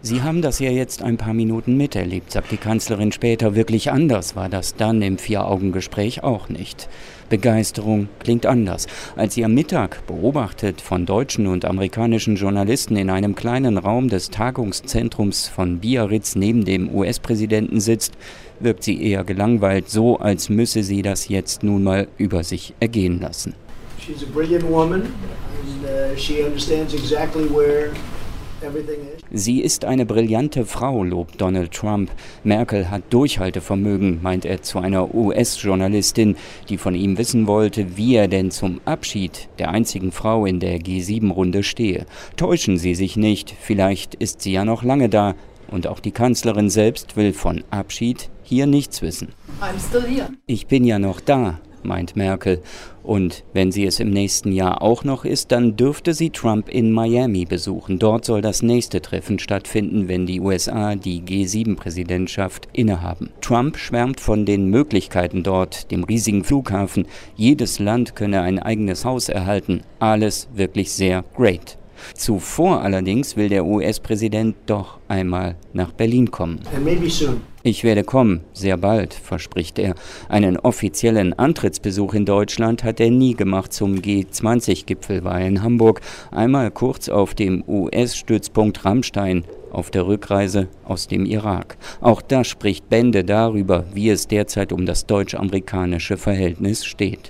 Sie haben das ja jetzt ein paar Minuten miterlebt, sagt die Kanzlerin später. Wirklich anders war das dann im Vier-Augen-Gespräch auch nicht. Begeisterung klingt anders. Als sie am Mittag, beobachtet von deutschen und amerikanischen Journalisten, in einem kleinen Raum des Tagungszentrums von Biarritz neben dem US-Präsidenten sitzt, wirkt sie eher gelangweilt, so als müsse sie das jetzt nun mal über sich ergehen lassen. She's a brilliant woman and she understands exactly where everything is. Sie ist eine brillante Frau, lobt Donald Trump. Merkel hat Durchhaltevermögen, meint er zu einer US-Journalistin, die von ihm wissen wollte, wie er denn zum Abschied der einzigen Frau in der G7-Runde stehe. Täuschen Sie sich nicht, vielleicht ist sie ja noch lange da. Und auch die Kanzlerin selbst will von Abschied hier nichts wissen. I'm still here. Ich bin ja noch da, meint Merkel. Und wenn sie es im nächsten Jahr auch noch ist, dann dürfte sie Trump in Miami besuchen. Dort soll das nächste Treffen stattfinden, wenn die USA die G7-Präsidentschaft innehaben. Trump schwärmt von den Möglichkeiten dort, dem riesigen Flughafen. Jedes Land könne ein eigenes Haus erhalten. Alles wirklich sehr great. Zuvor allerdings will der US-Präsident doch einmal nach Berlin kommen. Ich werde kommen, sehr bald, verspricht er. Einen offiziellen Antrittsbesuch in Deutschland hat er nie gemacht. Zum G20-Gipfel war er in Hamburg, einmal kurz auf dem US-Stützpunkt Ramstein auf der Rückreise aus dem Irak. Auch das spricht Bände darüber, wie es derzeit um das deutsch-amerikanische Verhältnis steht.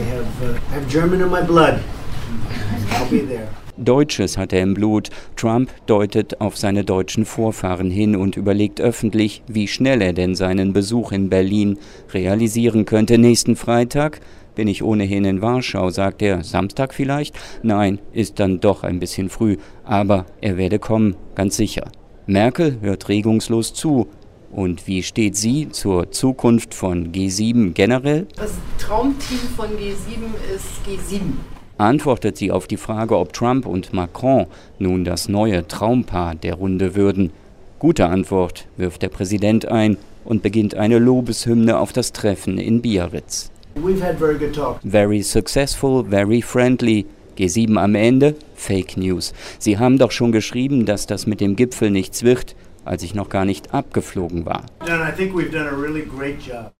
I have German in my blood. I'll be there. Deutsches hat er im Blut. Trump deutet auf seine deutschen Vorfahren hin und überlegt öffentlich, wie schnell er denn seinen Besuch in Berlin realisieren könnte. Nächsten Freitag bin ich ohnehin in Warschau, sagt er. Samstag vielleicht? Nein, ist dann doch ein bisschen früh. Aber er werde kommen, ganz sicher. Merkel hört regungslos zu. Und wie steht sie zur Zukunft von G7 generell? Das Traumteam von G7 ist G7. Antwortet sie auf die Frage, ob Trump und Macron nun das neue Traumpaar der Runde würden. Gute Antwort, wirft der Präsident ein und beginnt eine Lobeshymne auf das Treffen in Biarritz. We've had very good talk. Very successful, very friendly. G7 am Ende? Fake News. Sie haben doch schon geschrieben, dass das mit dem Gipfel nichts wird, als ich noch gar nicht abgeflogen war. I think we've done a really great job.